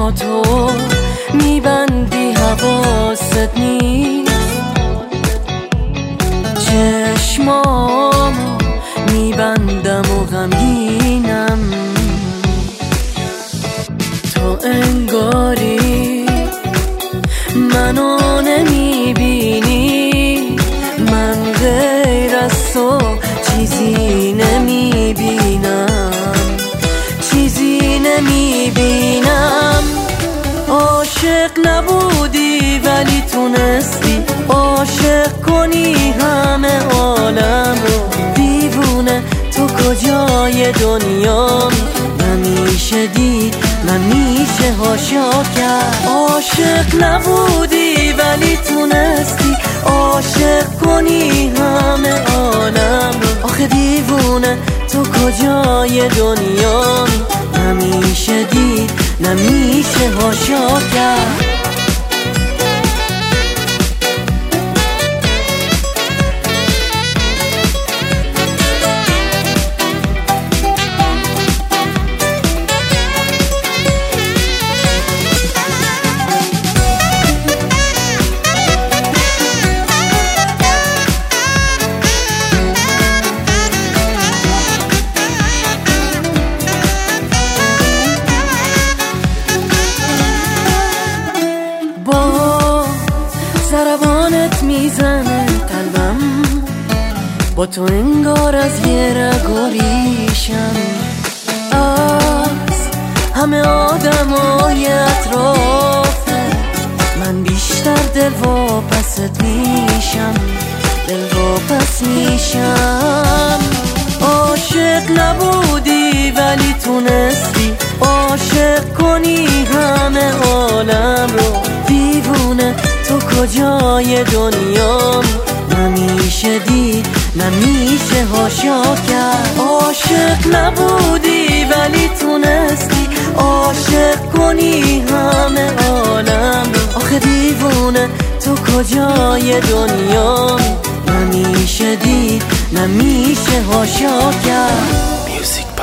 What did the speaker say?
چشماتو میبندی حواست نیست، چشمامو میبندم و غمگینم. تو انگاری منو نمیبینی، من غیر از تو چیزی نمیبینم، چیزی نمیبینم. عاشق نبودی ولی تونستی عاشق کنی همه عالم رو. دیوونه تو کجای دنیامی، نمیشه دید نمیشه هاشا کرد. عاشق نبودی ولی تونستی عاشق کنی همه عالم رو. آخه دیوونه تو کجای دنیامی، نمیشه دید نمیشه هاشا کرد. ضربانت میزنه قلبم، با تو انگار از یه رگوریشم. از همه آدمای اطرافت من بیشتر دلواپست میشم، دلواپس میشم. عاشق نبودی ولی تونستی عاشق کنی همه عالم رو. دیوونه تو کجای دنیامی، نمیشه دید نمیشه هاشا کرد. عاشق نبودی ولی تونستی عاشق کنی همه عالم رو. آخه دیوونه تو کجای دنیامی، نمیشه دید نمیشه هاشا کرد.